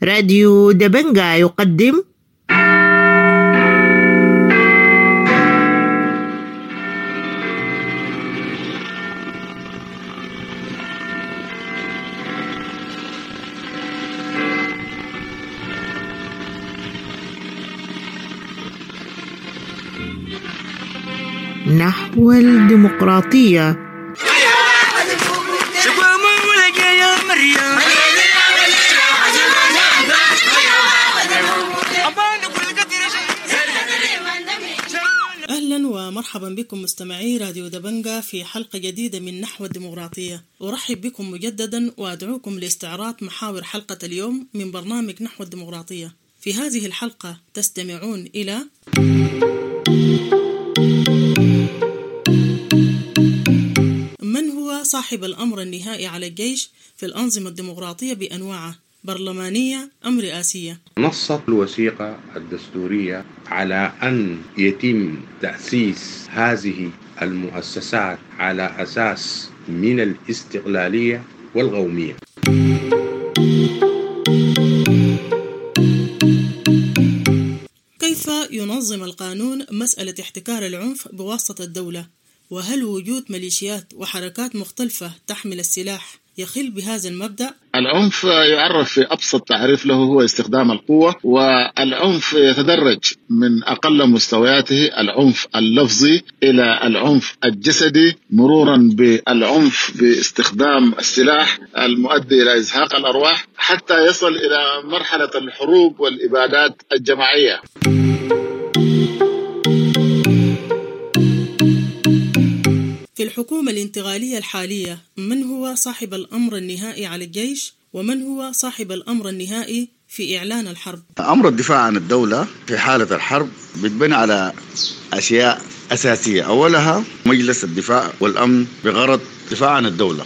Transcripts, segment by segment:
راديو دبنجا يقدم نحو الديمقراطية. أهلا ومرحبا بكم مستمعي راديو دبنجا في حلقة جديدة من نحو الديمقراطية. أرحب بكم مجددا وأدعوكم لاستعراض محاور حلقة اليوم من برنامج نحو الديمقراطية. في هذه الحلقة تستمعون إلى من هو صاحب الأمر النهائي على الجيش في الأنظمة الديمقراطية بأنواعه، برلمانية أم رئاسية؟ نصت الوثيقة الدستورية على أن يتم تأسيس هذه المؤسسات على أساس من الاستقلالية والقومية. كيف ينظم القانون مسألة احتكار العنف بواسطة الدولة؟ وهل وجود ميليشيات وحركات مختلفة تحمل السلاح يخل بهذا المبدأ؟ العنف يعرف في أبسط تعريف له هو استخدام القوة، والعنف يتدرج من أقل مستوياته العنف اللفظي إلى العنف الجسدي، مرورا بالعنف باستخدام السلاح المؤدي إلى إزهاق الأرواح، حتى يصل إلى مرحلة الحروب والإبادات الجماعية. في الحكومة الانتقالية الحالية من هو صاحب الأمر النهائي على الجيش؟ ومن هو صاحب الأمر النهائي في إعلان الحرب؟ أمر الدفاع عن الدولة في حالة الحرب بيتبني على أشياء أساسية، أولها مجلس الدفاع والأمن بغرض الدفاع عن الدولة.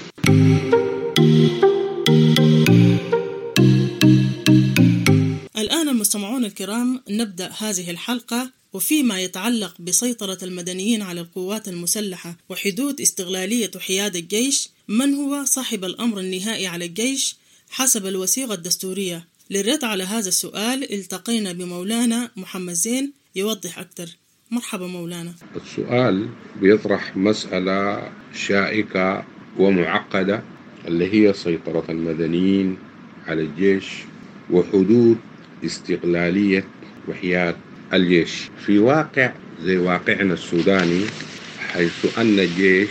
الآن المستمعون الكرام نبدأ هذه الحلقة، وفيما يتعلق بسيطرة المدنيين على القوات المسلحة وحدود استقلالية وحياد الجيش، من هو صاحب الأمر النهائي على الجيش حسب الوثيقة الدستورية؟ للرد على هذا السؤال التقينا بمولانا محمد زين يوضح أكثر. مرحبا مولانا. السؤال بيطرح مسألة شائكة ومعقدة اللي هي سيطرة المدنيين على الجيش وحدود استقلالية وحياد الجيش في واقع زي واقعنا السوداني، حيث أن الجيش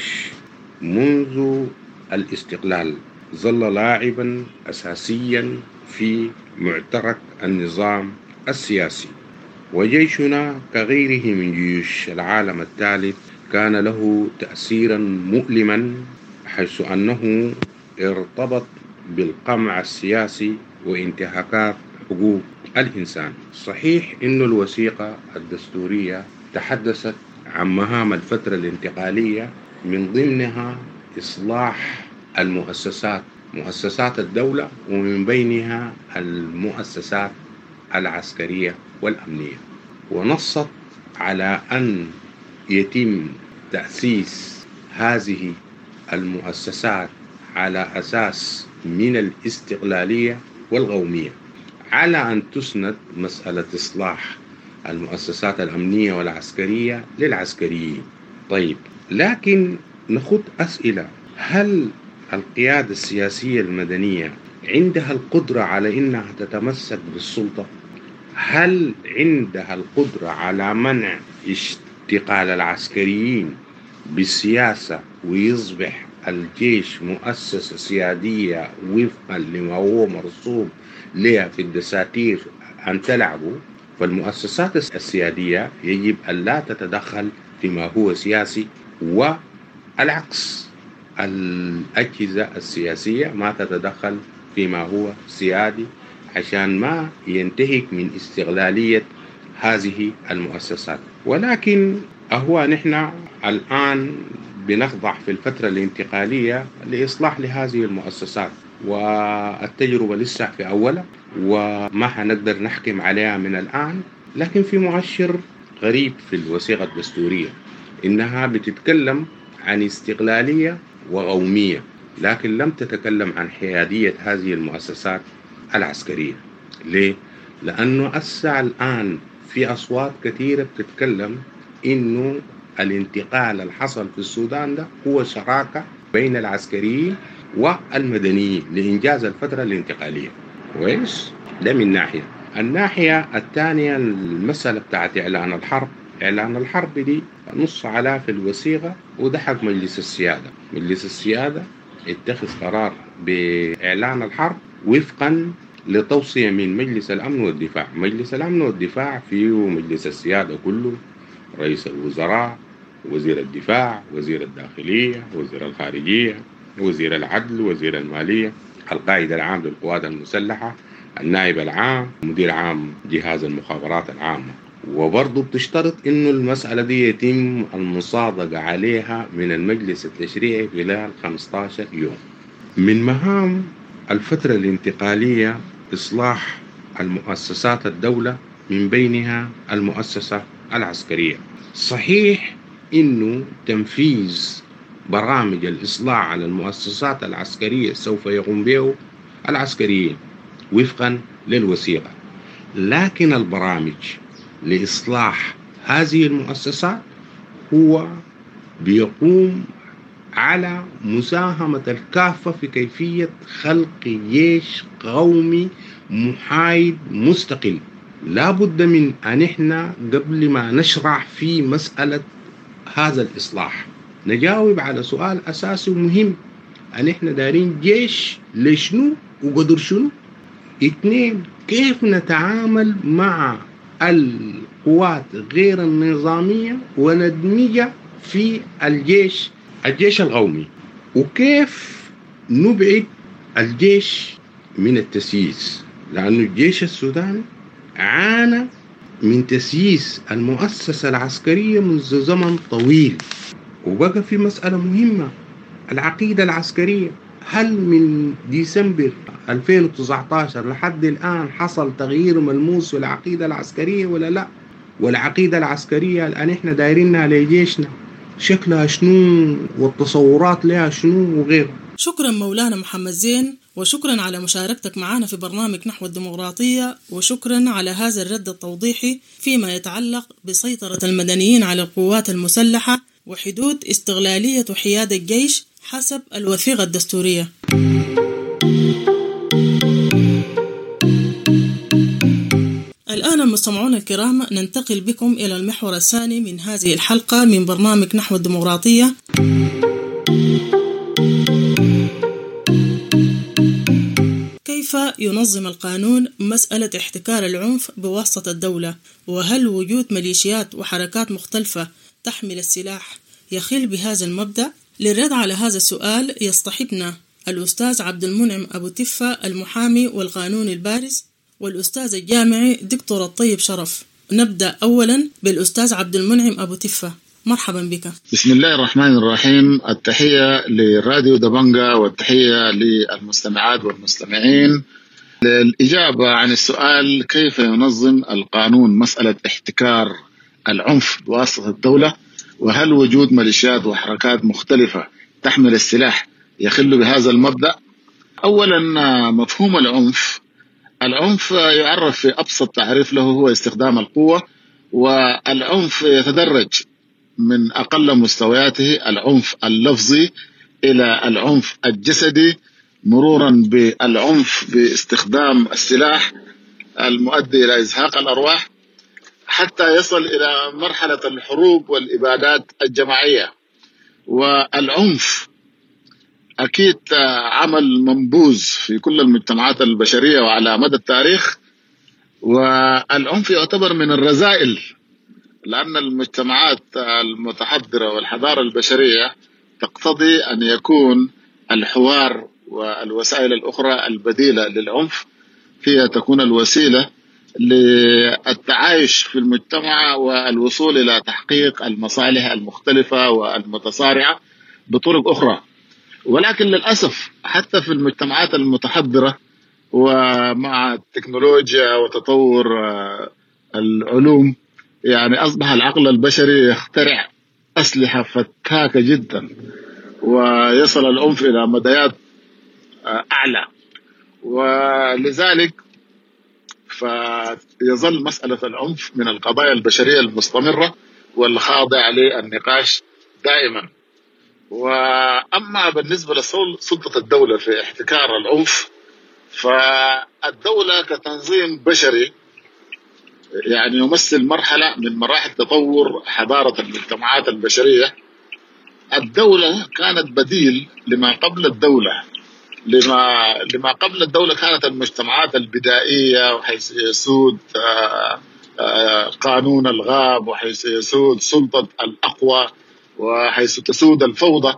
منذ الاستقلال ظل لاعبا أساسيا في معترك النظام السياسي، وجيشنا كغيره من جيوش العالم الثالث كان له تأثيرا مؤلما، حيث أنه ارتبط بالقمع السياسي وانتهاكات حقوق الإنسان. صحيح أن الوثيقة الدستورية تحدثت عن مهام الفترة الانتقالية، من ضمنها إصلاح مؤسسات الدولة، ومن بينها المؤسسات العسكرية والأمنية، ونصت على أن يتم تأسيس هذه المؤسسات على أساس من الاستقلالية والقومية، على أن تسند مسألة إصلاح المؤسسات الأمنية والعسكرية للعسكريين. طيب، لكن نخوض أسئلة: هل القيادة السياسية المدنية عندها القدرة على أنها تتمسك بالسلطة؟ هل عندها القدرة على منع اشتغال العسكريين بالسياسة ويصبح الجيش مؤسسة سيادية وفقا لما هو مرسوم لها في الدساتير أن تلعبه؟ فالمؤسسات السيادية يجب أن لا تتدخل فيما هو سياسي، والعكس الأجهزة السياسية ما تتدخل فيما هو سيادي، عشان ما ينتهك من استغلالية هذه المؤسسات. ولكن نحن الآن بنخضع في الفترة الانتقالية لإصلاح لهذه المؤسسات، والتجربة لسه في أولها وما هنقدر نحكم عليها من الآن. لكن في مؤشر غريب في الوثيقة الدستورية، إنها بتتكلم عن استقلالية وقومية، لكن لم تتكلم عن حيادية هذه المؤسسات العسكرية. ليه؟ لأنه أسع الآن في أصوات كثيرة بتتكلم إنه الانتقال اللي حصل في السودان ده هو شراكة بين العسكريين والمدنيين لإنجاز الفترة الانتقالية. كويس؟ ده من ناحية. الناحية الثانية المسألة بتاعت إعلان الحرب. إعلان الحرب دي نص على في الوثيقة وده حق مجلس السيادة. مجلس السيادة اتخذ قرار بإعلان الحرب وفقا لتوصية من مجلس الأمن والدفاع. مجلس الأمن والدفاع فيه مجلس السيادة كله، رئيس الوزراء، وزير الدفاع، وزير الداخلية، وزير الخارجية، وزير العدل، وزير المالية، القائد العام للقوات المسلحة، النائب العام، مدير عام جهاز المخابرات العامة. وبرضو بتشترط إنه المسألة دي يتم المصادقة عليها من المجلس التشريعي خلال 15 يوم. من مهام الفترة الانتقالية إصلاح المؤسسات الدولة من بينها المؤسسة العسكرية. صحيح إنه تنفيذ برامج الإصلاح على المؤسسات العسكرية سوف يقوم به العسكريين وفقا للوثيقة، لكن البرامج لإصلاح هذه المؤسسات هو بيقوم على مساهمة الكافة في كيفية خلق جيش قومي محايد مستقل. لا بد من أن احنا قبل ما نشرح في مسألة هذا الإصلاح نجاوب على سؤال أساسي ومهم، أن احنا دارين جيش لشنو وقدر شنو. 2، كيف نتعامل مع القوات غير النظامية وندمجها في الجيش القومي، وكيف نبعد الجيش من التسييس، لأن الجيش السوداني عانى من تسييس المؤسسة العسكرية منذ زمن طويل. وبقى في مسألة مهمة، العقيدة العسكرية. هل من ديسمبر 2019 لحد الآن حصل تغيير ملموس في العقيدة العسكرية ولا لا؟ والعقيدة العسكرية الآن إحنا دايرينها لجيشنا شكلها شنو والتصورات لها شنو وغيره. شكرا مولانا محمد زين، وشكرا على مشاركتك معنا في برنامج نحو الديمقراطية، وشكرا على هذا الرد التوضيحي فيما يتعلق بسيطرة المدنيين على القوات المسلحة وحدود استغلالية وحياد الجيش حسب الوثيقة الدستورية. الآن المستمعون الكرام ننتقل بكم إلى المحور الثاني من هذه الحلقة من برنامج نحو الديمقراطية. كيف ينظم القانون مسألة احتكار العنف بواسطة الدولة؟ وهل وجود ميليشيات وحركات مختلفة تحمل السلاح يخل بهذا المبدأ؟ للرد على هذا السؤال يصطحبنا الأستاذ عبد المنعم أبو تفة، المحامي والقانون البارز، والأستاذ الجامعي دكتور الطيب شرف. نبدأ أولا بالأستاذ عبد المنعم أبو تفة، مرحبا بك. بسم الله الرحمن الرحيم. التحية لراديو دبنجا والتحية للمستمعات والمستمعين. للإجابة عن السؤال كيف ينظم القانون مسألة احتكار العنف بواسطة الدولة، وهل وجود ميليشيات وحركات مختلفة تحمل السلاح يخل بهذا المبدأ؟ أولا، مفهوم العنف يعرف في أبسط تعريف له هو استخدام القوة، والعنف يتدرج من أقل مستوياته العنف اللفظي إلى العنف الجسدي، مرورا بالعنف باستخدام السلاح المؤدي إلى إزهاق الأرواح، حتى يصل إلى مرحلة الحروب والإبادات الجماعية. والعنف أكيد عمل منبوذ في كل المجتمعات البشرية وعلى مدى التاريخ، والعنف يعتبر من الرذائل، لأن المجتمعات المتحضرة والحضارة البشرية تقتضي أن يكون الحوار والوسائل الأخرى البديلة للعنف هي تكون الوسيلة للتعايش في المجتمع والوصول إلى تحقيق المصالح المختلفة والمتصارعة بطرق أخرى. ولكن للأسف حتى في المجتمعات المتحضرة ومع التكنولوجيا وتطور العلوم، يعني أصبح العقل البشري يخترع أسلحة فتاكة جدا، ويصل العنف إلى مديات أعلى. ولذلك فيظل مسألة العنف من القضايا البشرية المستمرة والخاضع للنقاش دائما. وأما بالنسبة لسلطة الدولة في احتكار العنف، فالدولة كتنظيم بشري يعني يمثل مرحلة من مراحل تطور حضارة المجتمعات البشرية. الدولة كانت بديل لما قبل الدولة. لما قبل الدولة كانت المجتمعات البدائية، وحيث يسود قانون الغاب، وحيث يسود سلطة الأقوى، وحيث تسود الفوضى.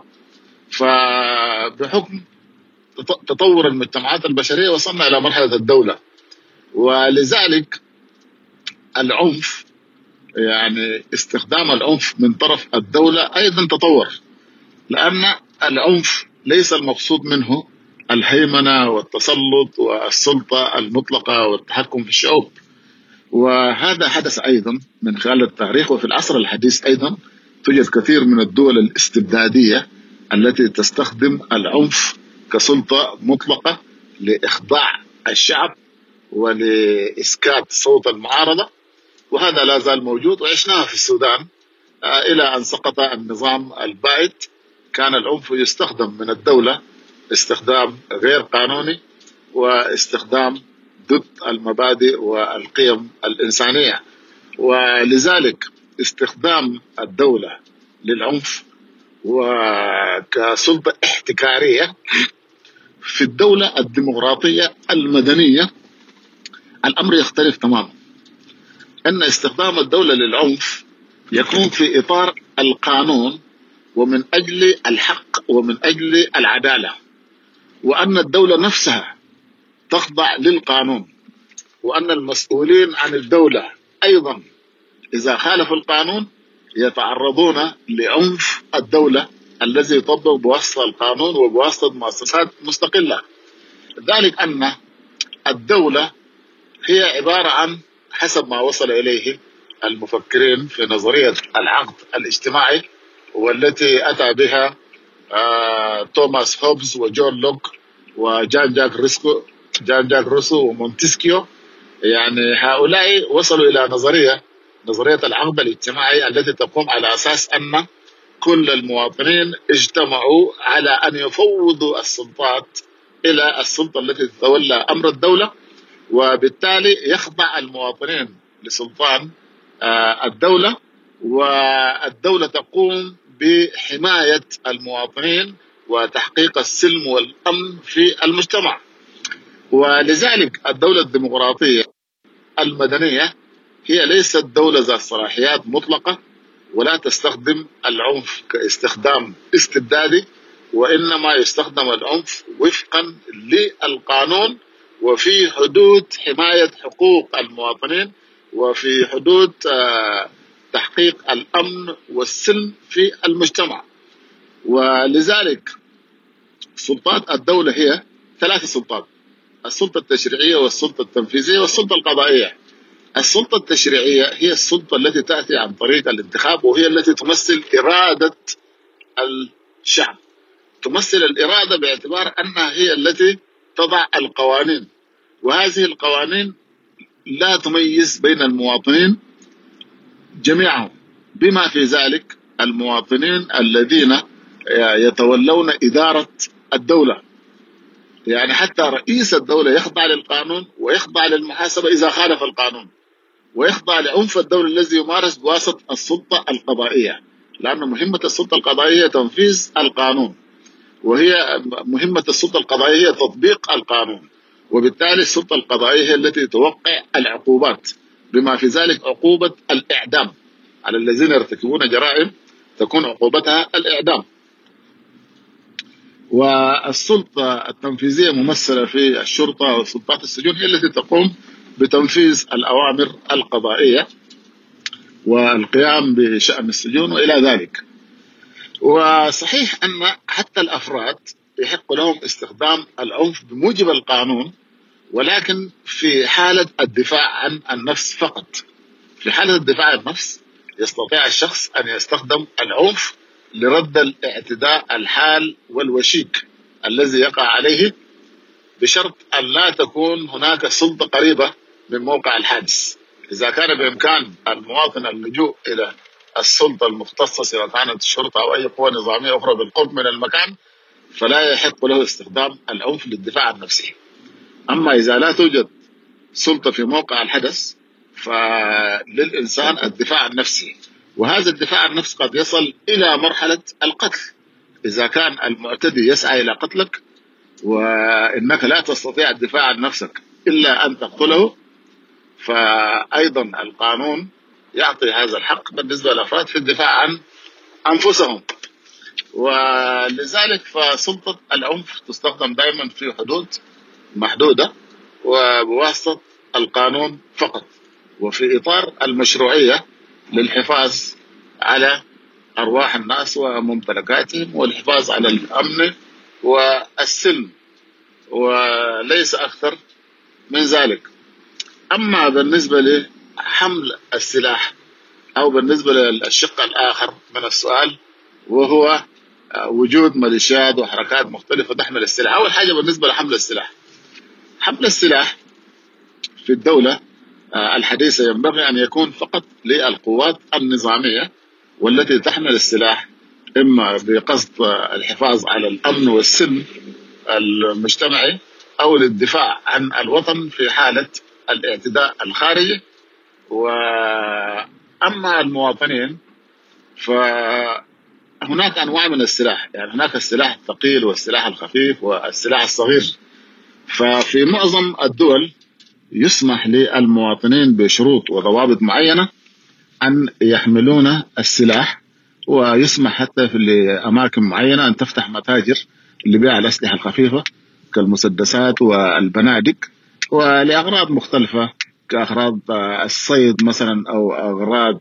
فبحكم تطور المجتمعات البشرية وصلنا إلى مرحلة الدولة، ولذلك العنف يعني استخدام العنف من طرف الدولة أيضا تطور، لأن العنف ليس المقصود منه الهيمنة والتسلط والسلطة المطلقة والتحكم في الشعوب. وهذا حدث أيضا من خلال التاريخ، وفي العصر الحديث أيضا توجد كثير من الدول الاستبدادية التي تستخدم العنف كسلطة مطلقة لإخضاع الشعب ولإسكات صوت المعارضة، وهذا لا زال موجود وعشناه في السودان إلى أن سقط النظام البائد. كان العنف يستخدم من الدولة استخدام غير قانوني واستخدام ضد المبادئ والقيم الإنسانية. ولذلك استخدام الدولة للعنف وكسلطة احتكارية في الدولة الديمقراطية المدنية الأمر يختلف تماما. أن استخدام الدولة للعنف يكون في إطار القانون ومن أجل الحق ومن أجل العدالة، وأن الدولة نفسها تخضع للقانون، وأن المسؤولين عن الدولة أيضا إذا خالفوا القانون يتعرضون لعنف الدولة الذي يطبق بواسطة القانون وبواسطة مؤسسات مستقلة. ذلك أن الدولة هي عبارة عن حسب ما وصل إليه المفكرين في نظرية العقد الاجتماعي، والتي أتى بها توماس هوبز وجون لوك وجان جاك روسو ومونتسكيو. يعني هؤلاء وصلوا إلى نظرية العقد الاجتماعي التي تقوم على أساس أن كل المواطنين اجتمعوا على أن يفوضوا السلطات إلى السلطة التي تتولى أمر الدولة، وبالتالي يخضع المواطنين لسلطان الدولة، والدولة تقوم بحماية المواطنين وتحقيق السلم والأمن في المجتمع. ولذلك الدولة الديمقراطية المدنية هي ليست دولة ذات صلاحيات مطلقة ولا تستخدم العنف كاستخدام استبدادي، وإنما يستخدم العنف وفقا للقانون وفي حدود حماية حقوق المواطنين وفي حدود تحقيق الأمن والسلم في المجتمع. ولذلك سلطات الدولة هي 3 سلطات: السلطة التشريعية والسلطة التنفيذية والسلطة القضائية. السلطة التشريعية هي السلطة التي تأتي عن طريق الانتخاب، وهي التي تمثل إرادة الشعب، تمثل الإرادة باعتبار أنها هي التي تضع القوانين، وهذه القوانين لا تميز بين المواطنين جميعهم، بما في ذلك المواطنين الذين يتولون إدارة الدولة. يعني حتى رئيس الدولة يخضع للقانون ويخضع للمحاسبة إذا خالف القانون، ويخضع لعنف الدولة الذي يمارس بواسطة السلطة القضائية، لأن مهمة السلطة القضائية تنفيذ القانون، وهي مهمة السلطة القضائية تطبيق القانون. وبالتالي السلطة القضائية هي التي توقع العقوبات، بما في ذلك عقوبة الإعدام على الذين يرتكبون جرائم، تكون عقوبتها الإعدام. والسلطة التنفيذية ممثلة في الشرطة وسلطات السجون، هي التي تقوم بتنفيذ الأوامر القضائية والقيام بشأن السجون وإلى ذلك. وصحيح أن حتى الأفراد يحق لهم استخدام العنف بموجب القانون، ولكن في حالة الدفاع عن النفس فقط. في حالة الدفاع عن النفس يستطيع الشخص أن يستخدم العنف لرد الاعتداء الحال والوشيك الذي يقع عليه، بشرط أن لا تكون هناك سلطة قريبة من موقع الحادث. إذا كان بإمكان المواطن اللجوء إلى السلطة المختصة سواء كانت الشرطة أو أي قوة نظامية أخرى بالقرب من المكان، فلا يحق له استخدام العنف للدفاع عن نفسه. أما إذا لا توجد سلطة في موقع الحدث فللإنسان الدفاع عن نفسه، وهذا الدفاع عن نفسه قد يصل إلى مرحلة القتل. إذا كان المعتدي يسعى إلى قتلك وإنك لا تستطيع الدفاع عن نفسك إلا أن تقتله، فأيضا القانون يعطي هذا الحق بالنسبة للأفراد في الدفاع عن أنفسهم. ولذلك فسلطة العنف تستخدم دائما في حدود محدودة وبواسطة القانون فقط، وفي إطار المشروعية للحفاظ على أرواح الناس وممتلكاتهم والحفاظ على الأمن والسلم، وليس أكثر من ذلك. أما بالنسبة لحمل السلاح أو بالنسبة للشق الآخر من السؤال وهو وجود ميليشيات وحركات مختلفة تحمل السلاح، أول حاجة بالنسبة لحمل السلاح، حمل السلاح في الدولة الحديثة ينبغي أن يكون فقط للقوات النظامية والتي تحمل السلاح إما بقصد الحفاظ على الأمن والسلم المجتمعي أو للدفاع عن الوطن في حالة الاعتداء الخارجي. وأما المواطنين فهناك أنواع من السلاح، يعني هناك السلاح الثقيل والسلاح الخفيف والسلاح الصغير. ففي معظم الدول يسمح للمواطنين بشروط وضوابط معينة أن يحملون السلاح، ويسمح حتى في أماكن معينة أن تفتح متاجر لبيع الأسلحة الخفيفة كالمسدسات والبنادق ولأغراض مختلفة كأغراض الصيد مثلا أو أغراض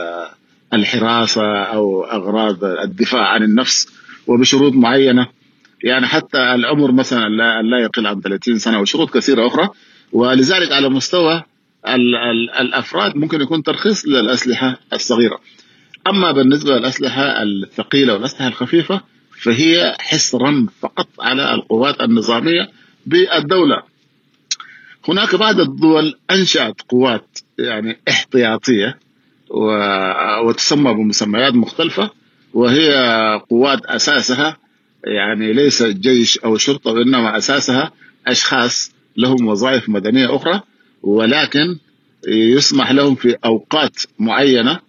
الحراسة أو أغراض الدفاع عن النفس وبشروط معينة، يعني حتى العمر مثلا لا يقل عن 30 سنة وشروط كثيرة أخرى. ولذلك على مستوى الأفراد ممكن يكون ترخيص للأسلحة الصغيرة. أما بالنسبة للأسلحة الثقيلة والأسلحة الخفيفة فهي حصرا فقط على القوات النظامية بالدولة. هناك بعض الدول أنشأت قوات يعني احتياطية وتسمى بمسميات مختلفة، وهي قوات أساسها يعني ليس جيش أو شرطة، وإنما أساسها أشخاص لهم وظائف مدنية أخرى، ولكن يسمح لهم في أوقات معينة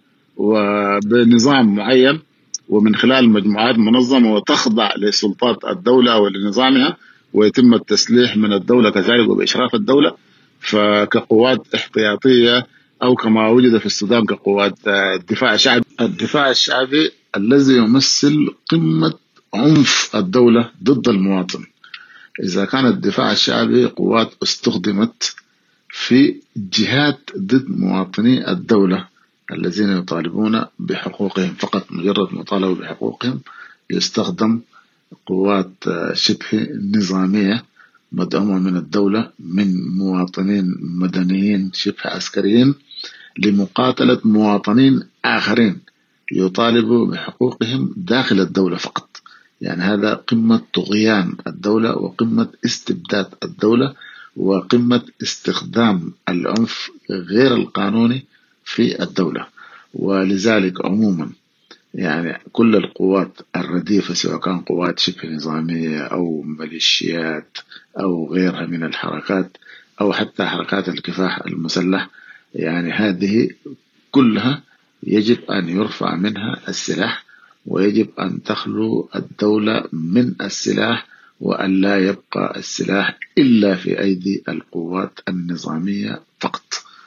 وبنظام معين ومن خلال مجموعات منظمة وتخضع لسلطات الدولة ولنظامها، ويتم التسليح من الدولة كذلك وبإشراف الدولة، فكقوات احتياطية أو كما وجد في السودان كقوات الدفاع الشعبي. الدفاع الشعبي الذي يمثل قمة عنف الدولة ضد المواطن. إذا كان الدفاع الشعبي قوات استخدمت في جهات ضد مواطني الدولة الذين يطالبون بحقوقهم فقط، مجرد مطالبة بحقوقهم يستخدم قوات شبه نظامية مدعومة من الدولة من مواطنين مدنيين شبه عسكريين لمقاتلة مواطنين آخرين يطالبوا بحقوقهم داخل الدولة فقط. يعني هذا قمة طغيان الدولة وقمة استبداد الدولة وقمة استخدام العنف غير القانوني في الدولة. ولذلك عموما يعني كل القوات الرديفة سواء كان قوات شبه نظامية أو ميليشيات أو غيرها من الحركات أو حتى حركات الكفاح المسلح، يعني هذه كلها يجب أن يرفع منها السلاح، ويجب أن تخلو الدولة من السلاح، وأن لا يبقى السلاح إلا في أيدي القوات النظامية فقط.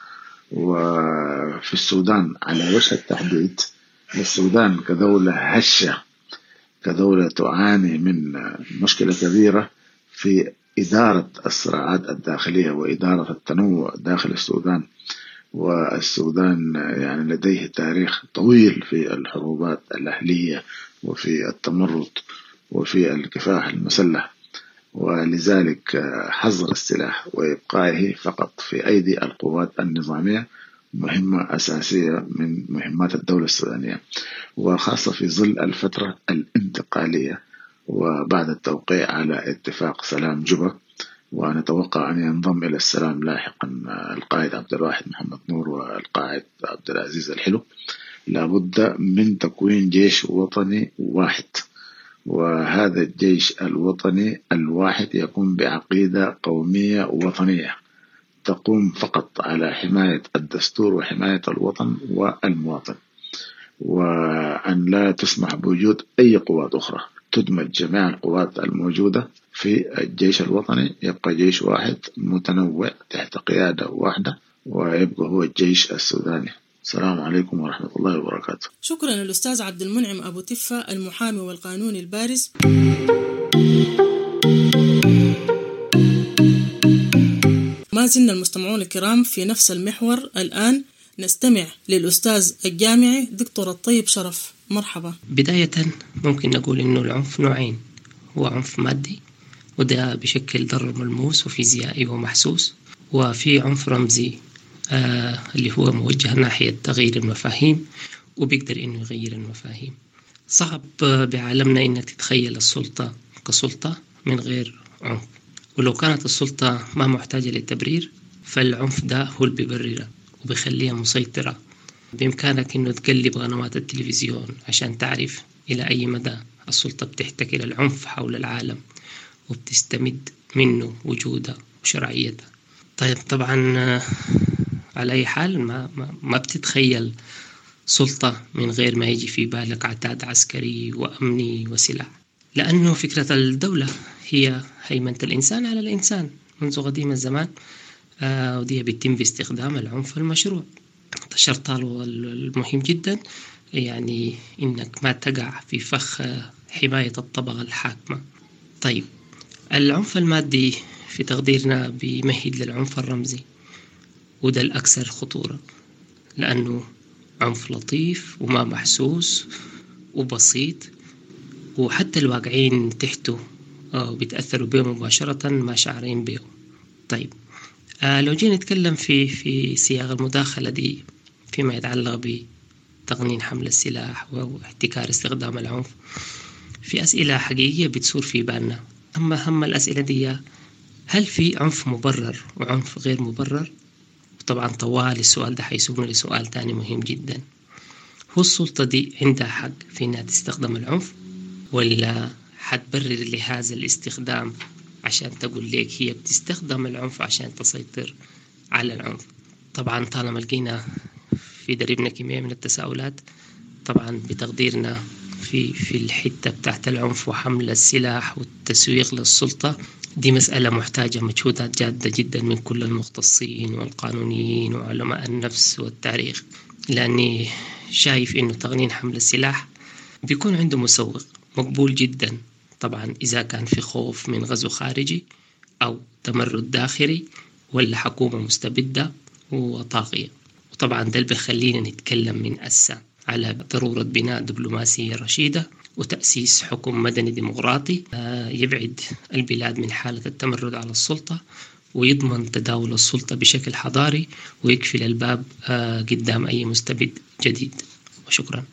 وفي السودان على وجه التحديد، السودان كدولة هشة، كدولة تعاني من مشكلة كبيرة في إدارة الصراعات الداخلية وإدارة التنوع داخل السودان. والسودان يعني لديه تاريخ طويل في الحروبات الأهلية وفي التمرد وفي الكفاح المسلح، ولذلك حظر السلاح وإبقائه فقط في أيدي القوات النظامية مهمة أساسية من مهمات الدولة السودانية، وخاصة في ظل الفترة الانتقالية وبعد التوقيع على اتفاق سلام جوبا ونتوقع أن ينضم إلى السلام لاحقا القائد عبد الواحد محمد نور والقائد عبد العزيز الحلو. لابد من تكوين جيش وطني واحد، وهذا الجيش الوطني الواحد يكون بعقيدة قومية وطنية تقوم فقط على حماية الدستور وحماية الوطن والمواطن، وأن لا تسمح بوجود أي قوات أخرى، تدمج جميع القوات الموجودة في الجيش الوطني، يبقى جيش واحد متنوع تحت قيادة واحدة، ويبقى هو الجيش السوداني. السلام عليكم ورحمة الله وبركاته. شكرا الأستاذ عبد المنعم أبو تفة، المحامي والقانوني البارز. ما زلنا المستمعون الكرام في نفس المحور. الآن نستمع للأستاذ الجامعي دكتور الطيب شرف. مرحبا. بداية ممكن نقول إنه العنف نوعين، هو عنف مادي وده بشكل ضرر ملموس وفيزيائي ومحسوس، وفي عنف رمزي اللي هو موجه ناحية تغيير المفاهيم وبيقدر إنه يغير المفاهيم. صعب بعالمنا إنك تتخيل السلطة كسلطة من غير عنف، ولو كانت السلطة ما محتاجة للتبرير فالعنف ده هو اللي بيبررها وبيخليها مسيطرة. بإمكانك إنه تقلب قنوات التلفزيون عشان تعرف إلى أي مدى السلطة بتحتكر العنف حول العالم وبتستمد منه وجوده وشرعيته. طيب طبعا على أي حال ما بتتخيل سلطة من غير ما يجي في بالك عتاد عسكري وأمني وسلاح، لأنه فكرة الدولة هي هيمنة الإنسان على الإنسان منذ قديم الزمان، ودي بيتم باستخدام العنف المشروع. الشرط المهم جدا يعني إنك ما تقع في فخ حماية الطبقة الحاكمة. طيب العنف المادي في تقديرنا بيمهد للعنف الرمزي، وده الأكثر خطورة لأنه عنف لطيف وما محسوس وبسيط، وحتى الواقعين تحته بيتأثروا به مباشرة ما شعرين به. طيب لو جينا نتكلم في سياق المداخلة دي فيما يتعلق بتقنين حمل السلاح واحتكار استخدام العنف، في أسئلة حقيقية بتصور في بالنا. أما الأسئلة دي، هل في عنف مبرر وعنف غير مبرر؟ طبعا طوال السؤال ده حيسوقنا لسؤال تاني مهم جدا، هو السلطة دي عندها حق في أنها تستخدم العنف ولا حتبرر لهذا الاستخدام عشان تقول لك هي بتستخدم العنف عشان تسيطر على العنف؟ طبعا طالما لقينا في دربنا كمية من التساؤلات، طبعا بتقديرنا في الحتة بتاعت العنف وحمل السلاح والتسويق للسلطة، دي مسألة محتاجة مجهودات جادة جدا من كل المختصين والقانونيين وعلماء النفس والتاريخ، لأني شايف إنه تقنين حمل السلاح بيكون عنده مسوق مقبول جدا، طبعا إذا كان في خوف من غزو خارجي أو تمرد داخلي ولا حكومة مستبدة وطاغية. وطبعا ده اللي بيخلينا نتكلم من أسا على ضرورة بناء دبلوماسية رشيدة وتأسيس حكم مدني ديمقراطي يبعد البلاد من حالة التمرد على السلطة ويضمن تداول السلطة بشكل حضاري ويقفل الباب قدام أي مستبد جديد. وشكرا.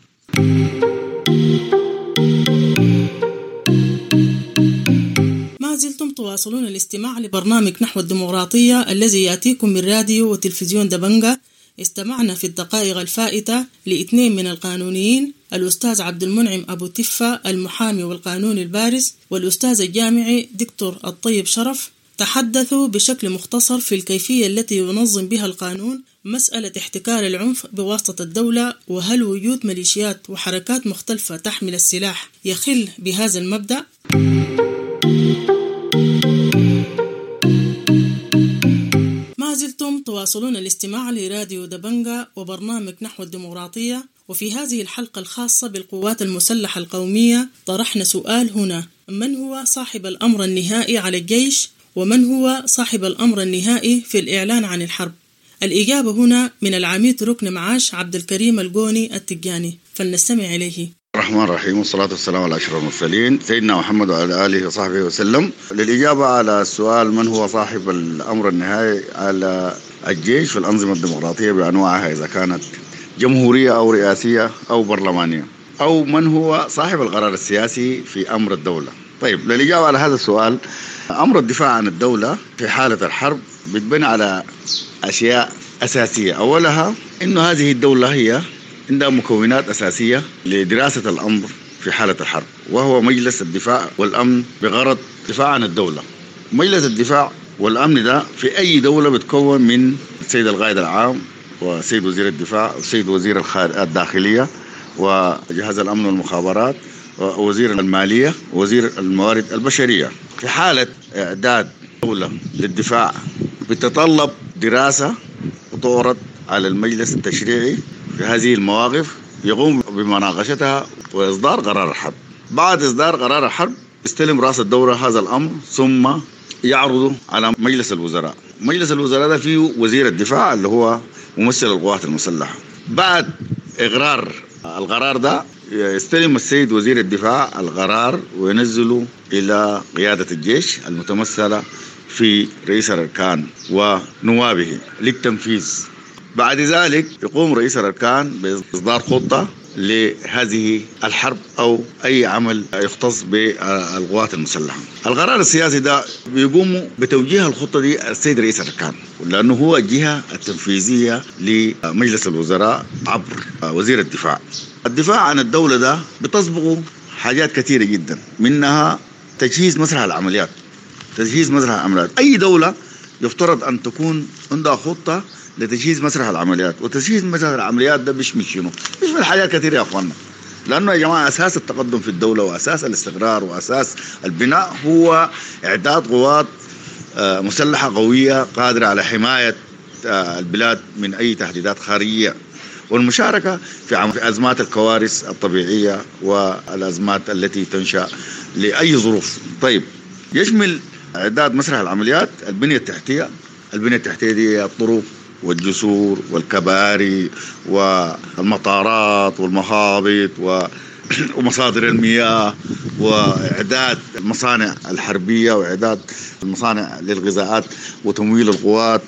ما زلتم تواصلون الاستماع لبرنامج نحو الديمقراطية الذي يأتيكم من راديو وتلفزيون دبنجة. استمعنا في الدقائق الفائتة لاثنين من القانونيين، الأستاذ عبد المنعم أبو تفة المحامي والقانوني البارز، والأستاذ الجامعي دكتور الطيب شرف، تحدثوا بشكل مختصر في الكيفية التي ينظم بها القانون مسألة احتكار العنف بواسطة الدولة، وهل وجود ميليشيات وحركات مختلفة تحمل السلاح يخل بهذا المبدأ؟ ما زلتم تواصلون الاستماع لراديو دبنجة وبرنامج نحو الديمقراطية، وفي هذه الحلقة الخاصة بالقوات المسلحة القومية طرحنا سؤال هنا: من هو صاحب الأمر النهائي على الجيش؟ ومن هو صاحب الأمر النهائي في الإعلان عن الحرب؟ الإجابة هنا من العميد ركن معاش عبد الكريم القوني التجاني، فلنستمع إليه. الرحمن الرحيم، والصلاة والسلام على أشرف المرسلين سيدنا محمد وعلى آله وصحبه وسلم. للإجابة على السؤال من هو صاحب الأمر النهائي على الجيش في الأنظمة الديمقراطية بأنواعها، إذا كانت جمهورية أو رئاسية أو برلمانية، أو من هو صاحب القرار السياسي في أمر الدولة. طيب للإجابة على هذا السؤال أمر الدفاع عن الدولة في حالة الحرب بيتبني على أشياء أساسية. أولها إنه هذه الدولة هي عندها مكونات أساسية لدراسة الأمر في حالة الحرب، وهو مجلس الدفاع والأمن بغرض الدفاع عن الدولة. مجلس الدفاع والأمن ده في أي دولة بتكون من السيد القائد العام وسيد وزير الدفاع وسيد وزير الداخلية وجهاز الأمن والمخابرات ووزير المالية ووزير الموارد البشرية. في حالة إعداد دولة للدفاع بتتطلب دراسة وتعرض على المجلس التشريعي في هذه المواقف، يقوم بمناقشتها وإصدار قرار الحرب. بعد إصدار قرار الحرب يستلم رأس الدولة هذا الأمر ثم يعرضه على مجلس الوزراء. مجلس الوزراء ده فيه وزير الدفاع اللي هو ممثل القوات المسلحة. بعد إقرار القرار ده يستلم السيد وزير الدفاع القرار وينزله إلى قيادة الجيش المتمثلة في رئيس الأركان ونوابه للتنفيذ. بعد ذلك يقوم رئيس الأركان بإصدار خطة لهذه الحرب أو أي عمل يختص بالقوات المسلحة. القرار السياسي ده بيقوم بتوجيه الخطة دي السيد رئيس الأركان، لأنه هو الجهة التنفيذية لمجلس الوزراء عبر وزير الدفاع. الدفاع عن الدولة ده بتسبقه حاجات كثيرة جدا، منها تجهيز مسرح العمليات. تجهيز مسرح العمليات، أي دولة يفترض أن تكون عندها خطة لتجهيز مسرح العمليات. وتجهيز مسرح العمليات ده بيشمل شنو؟ بيشمل حاجات كثيرة يا أخوانا، لأنه يا جماعة أساس التقدم في الدولة وأساس الاستقرار وأساس البناء هو إعداد قوات مسلحة قوية قادرة على حماية البلاد من أي تهديدات خارجية، والمشاركة في أزمات الكوارث الطبيعية والأزمات التي تنشأ لأي ظروف. طيب، يشمل إعداد مسرح العمليات البنية التحتية. البنية التحتية دي الطرق والجسور والكباري والمطارات والمخابط ومصادر المياه، وإعداد المصانع الحربية وإعداد المصانع للغذاءات وتمويل القوات.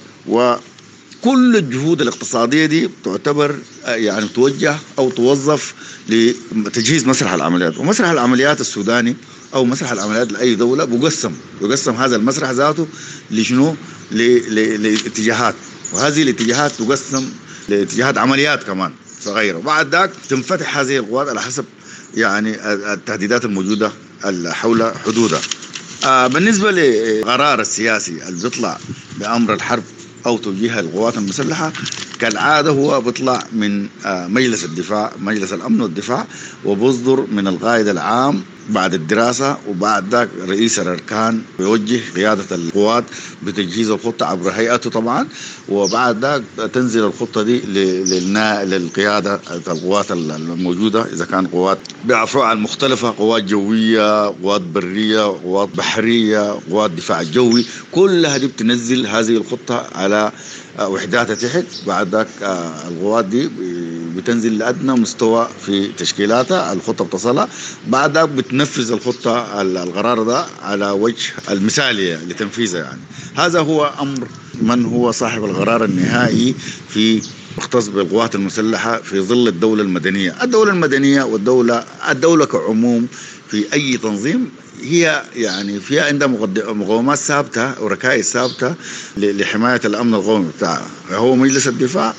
وكل الجهود الاقتصادية دي تعتبر يعني توجه أو توظف لتجهيز مسرح العمليات. ومسرح العمليات السوداني أو مسرح العمليات لأي دولة يقسم هذا المسرح ذاته لشنو؟ لاتجاهات، وهذه الاتجاهات تقسم لاتجاهات عمليات كمان صغيرة. وبعد ذلك تنفتح هذه القوات على حسب يعني التهديدات الموجودة حول حدودها. بالنسبة للقرار السياسي اللي بيطلع بأمر الحرب أو توجيه القوات المسلحة كالعادة هو بيطلع من مجلس الدفاع، مجلس الأمن والدفاع، وبيصدر من القائد العام بعد الدراسة. وبعد ذلك رئيس الأركان بيوجه قيادة القوات بتجهيز الخطة عبر هيئته طبعا. وبعد ذلك تنزل الخطة دي للقيادة القوات الموجودة، إذا كان قوات بأفرع المختلفة، قوات جوية، قوات برية، قوات بحرية، قوات دفاع جوي، كلها دي بتنزل هذه الخطة على وحداتها تحت. بعد ذلك القوات دي بتنزل لأدنى مستوى في تشكيلاتها، الخطة بتصلها. بعد ذلك بتنفذ الخطة القرار ده على وجه المثالية لتنفيذها. يعني هذا هو أمر من هو صاحب القرار النهائي في مختص بالقوات المسلحة في ظل الدولة المدنية. الدولة المدنية والدولة كعموم في أي تنظيم هي يعني فيها عندها مقومات ثابتة وركائز ثابتة لحماية الأمن القومي بتاعها، هو مجلس الدفاع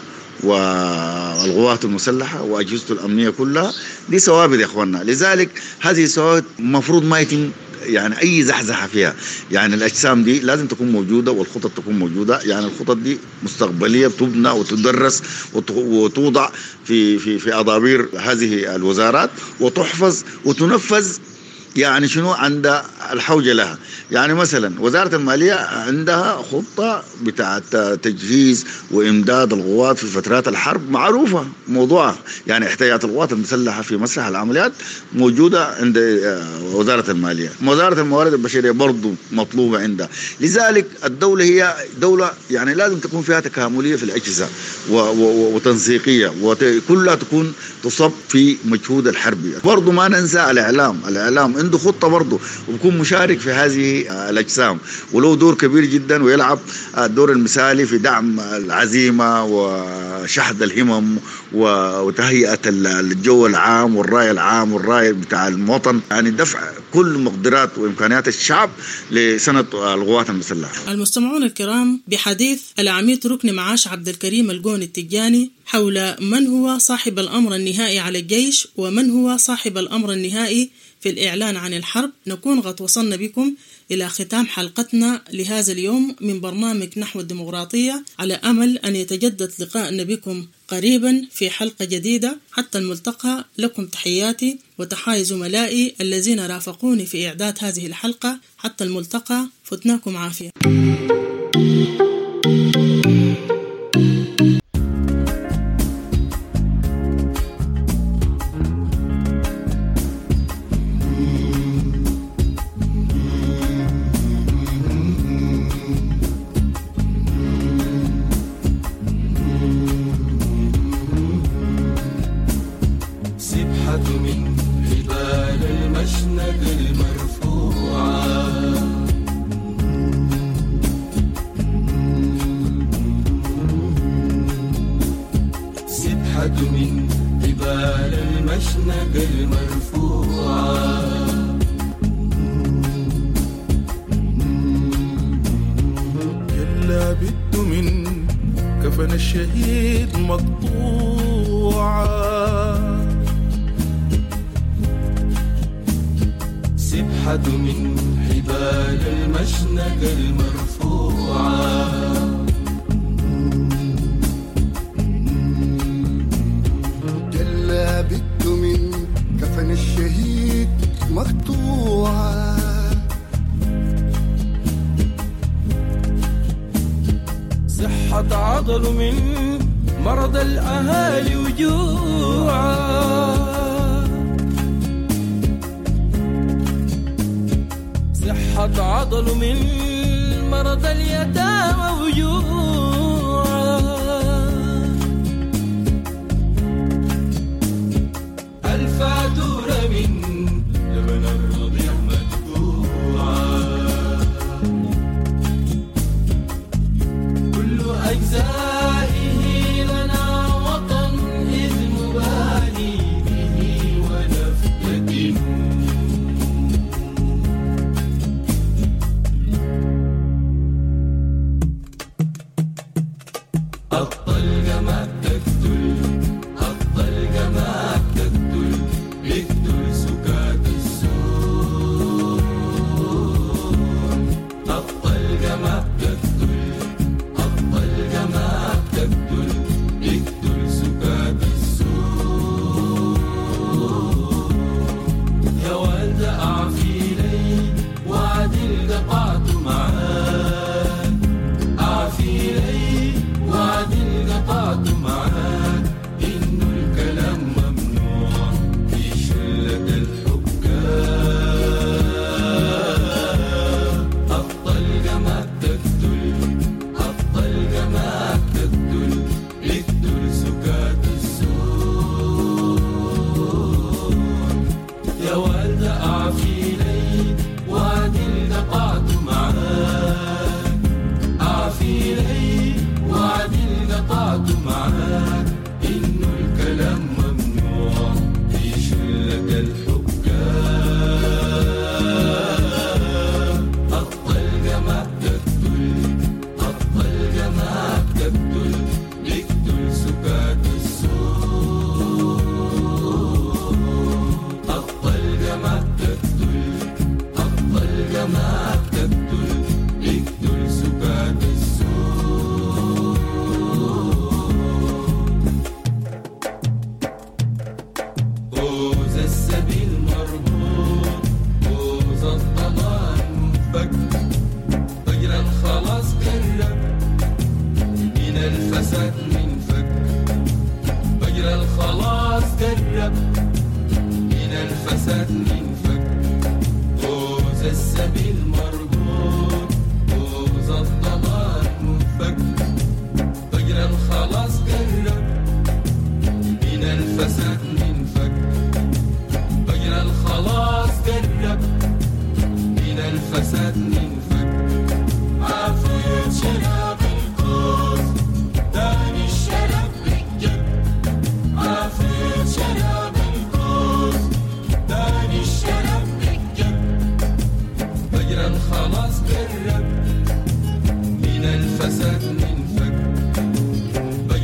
والقوات المسلحة وأجهزته الأمنية كلها. دي ثوابت يا أخوانا، لذلك هذه الثوابت مفروض ما يتم يعني أي زحزحة فيها. يعني الأجسام دي لازم تكون موجودة والخطط تكون موجودة. يعني الخطط دي مستقبلية بتبنى وتدرس وتوضع في أضابير هذه الوزارات وتحفظ وتنفذ. يعني شنو عند الحوجة لها. يعني مثلا وزارة المالية عندها خطة بتاعت تجهيز وإمداد القوات في فترات الحرب معروفة موضوعها. يعني احتياجات القوات المسلحة في مسرح العمليات موجودة عند وزارة المالية. وزارة الموارد البشرية برضو مطلوبة عندها. لذلك الدولة هي دولة يعني لازم تكون فيها تكاملية في الأجهزة وتنسيقية وكلها تكون تصب في مجهود الحربي. برضو ما ننسى الإعلام عنده خطة برضو وبكون مشارك في هذه الأجسام وله دور كبير جدا ويلعب الدور المثالي في دعم العزيمة وشحذ الهمم وتهيئة الجو العام والرأي العام والرأي بتاع الوطن. يعني دفع كل مقدرات وإمكانيات الشعب لسنة القوات المسلحة. المستمعون الكرام، بحديث العميد ركن معاش عبد الكريم القون التجاني حول من هو صاحب الأمر النهائي على الجيش ومن هو صاحب الأمر النهائي في الإعلان عن الحرب، نكون قد وصلنا بكم إلى ختام حلقتنا لهذا اليوم من برنامج نحو الديمقراطية، على أمل أن يتجدد لقاءنا بكم قريبا في حلقة جديدة. حتى الملتقى، لكم تحياتي وتحايا زملائي الذين رافقوني في إعداد هذه الحلقة. حتى الملتقى، فتناكم عافية.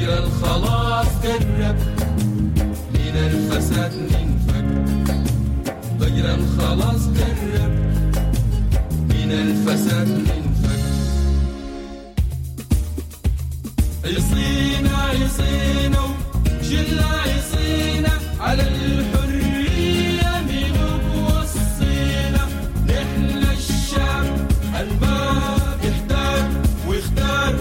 بقرا الخلاص قرب من الفساد ننفك بقرا الخلاص قرب من الفساد ننفك عصينا وشلنا عصينا على الحرية من وصينا نحن الشعب الباب يحتار ويختار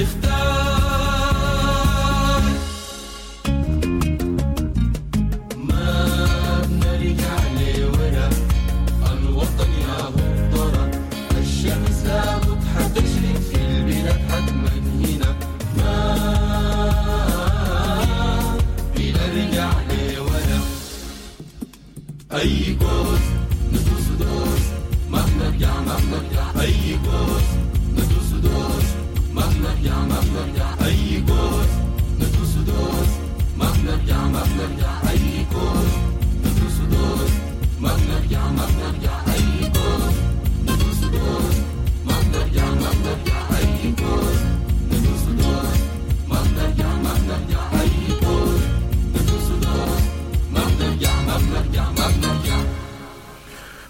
ما بنرجع لورا الوطن يا هو الضرر الشمس لابد حتشرق في البلاد حتما هنا ما بنرجع لورا أي قوس